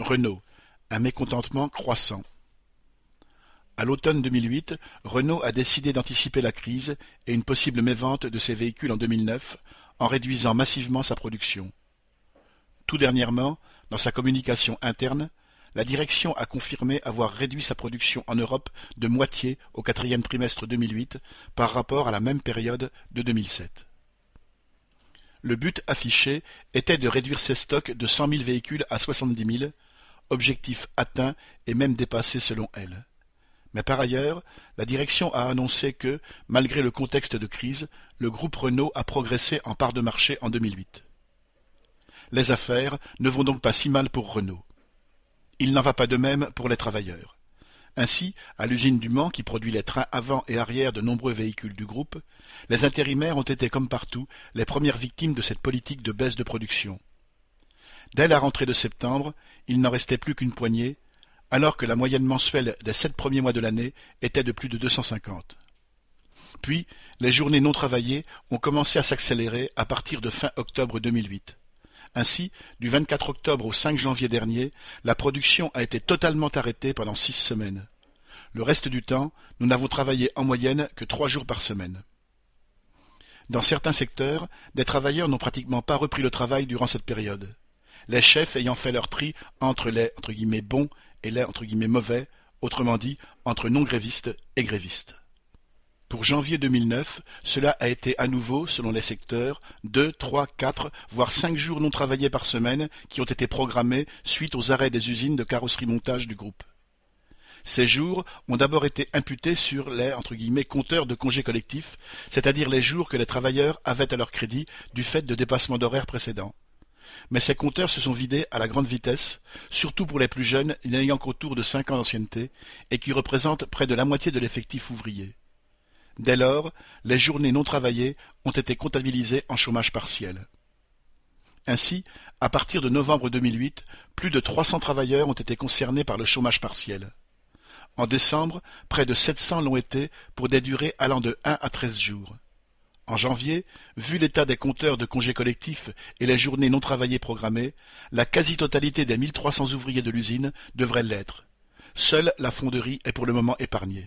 Renault, un mécontentement croissant. À l'automne 2008, Renault a décidé d'anticiper la crise et une possible mévente de ses véhicules en 2009 en réduisant massivement sa production. Tout dernièrement, dans sa communication interne, la direction a confirmé avoir réduit sa production en Europe de moitié au quatrième trimestre 2008 par rapport à la même période de 2007. Le but affiché était de réduire ses stocks de 100 000 véhicules à 70 000, objectif atteint et même dépassé selon elle. Mais par ailleurs, la direction a annoncé que, malgré le contexte de crise, le groupe Renault a progressé en part de marché en 2008. Les affaires ne vont donc pas si mal pour Renault. Il n'en va pas de même pour les travailleurs. Ainsi, à l'usine du Mans qui produit les trains avant et arrière de nombreux véhicules du groupe, les intérimaires ont été comme partout les premières victimes de cette politique de baisse de production. Dès la rentrée de septembre, il n'en restait plus qu'une poignée, alors que la moyenne mensuelle des 7 premiers mois de l'année était de plus de 250. Puis, les journées non travaillées ont commencé à s'accélérer à partir de fin octobre 2008. Ainsi, du 24 octobre au 5 janvier dernier, la production a été totalement arrêtée pendant 6 semaines. Le reste du temps, nous n'avons travaillé en moyenne que 3 jours par semaine. Dans certains secteurs, des travailleurs n'ont pratiquement pas repris le travail durant cette période. Les chefs ayant fait leur tri entre les « bons » et les « mauvais », autrement dit, entre non-grévistes et grévistes. Pour janvier 2009, cela a été à nouveau, selon les secteurs, 2, 3, 4, voire 5 jours non travaillés par semaine qui ont été programmés suite aux arrêts des usines de carrosserie-montage du groupe. Ces jours ont d'abord été imputés sur les « compteurs de congés collectifs », c'est-à-dire les jours que les travailleurs avaient à leur crédit du fait de dépassements d'horaires précédents. Mais ces compteurs se sont vidés à la grande vitesse, surtout pour les plus jeunes n'ayant qu'autour de 5 ans d'ancienneté et qui représentent près de la moitié de l'effectif ouvrier. Dès lors, les journées non travaillées ont été comptabilisées en chômage partiel. Ainsi, à partir de novembre 2008, plus de 300 travailleurs ont été concernés par le chômage partiel. En décembre, près de 700 l'ont été pour des durées allant de 1 à 13 jours. En janvier, vu l'état des compteurs de congés collectifs et les journées non travaillées programmées, la quasi-totalité des 1300 ouvriers de l'usine devrait l'être. Seule la fonderie est pour le moment épargnée.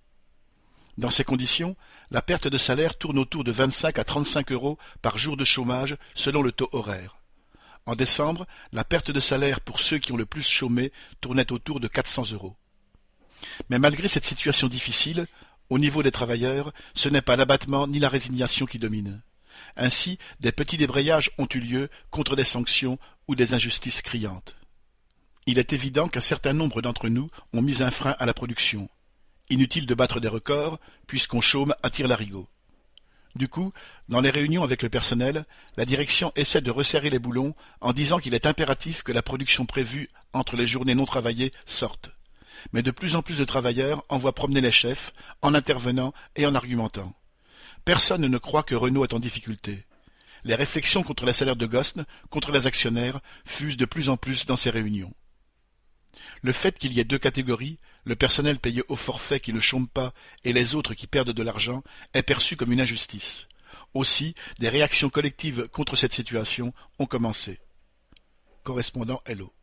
Dans ces conditions, la perte de salaire tourne autour de 25 à 35 euros par jour de chômage selon le taux horaire. En décembre, la perte de salaire pour ceux qui ont le plus chômé tournait autour de 400 euros. Mais malgré cette situation difficile, au niveau des travailleurs, ce n'est pas l'abattement ni la résignation qui dominent. Ainsi, des petits débrayages ont eu lieu contre des sanctions ou des injustices criantes. Il est évident qu'un certain nombre d'entre nous ont mis un frein à la production. Inutile de battre des records, puisqu'on chôme à tire-larigot. Du coup, dans les réunions avec le personnel, la direction essaie de resserrer les boulons en disant qu'il est impératif que la production prévue entre les journées non travaillées sorte. Mais de plus en plus de travailleurs envoient promener les chefs, en intervenant et en argumentant. Personne ne croit que Renault est en difficulté. Les réflexions contre les salaires de Gosn, contre les actionnaires, fusent de plus en plus dans ces réunions. Le fait qu'il y ait 2 catégories, le personnel payé au forfait qui ne chôme pas et les autres qui perdent de l'argent, est perçu comme une injustice. Aussi, des réactions collectives contre cette situation ont commencé. Correspondant Hello.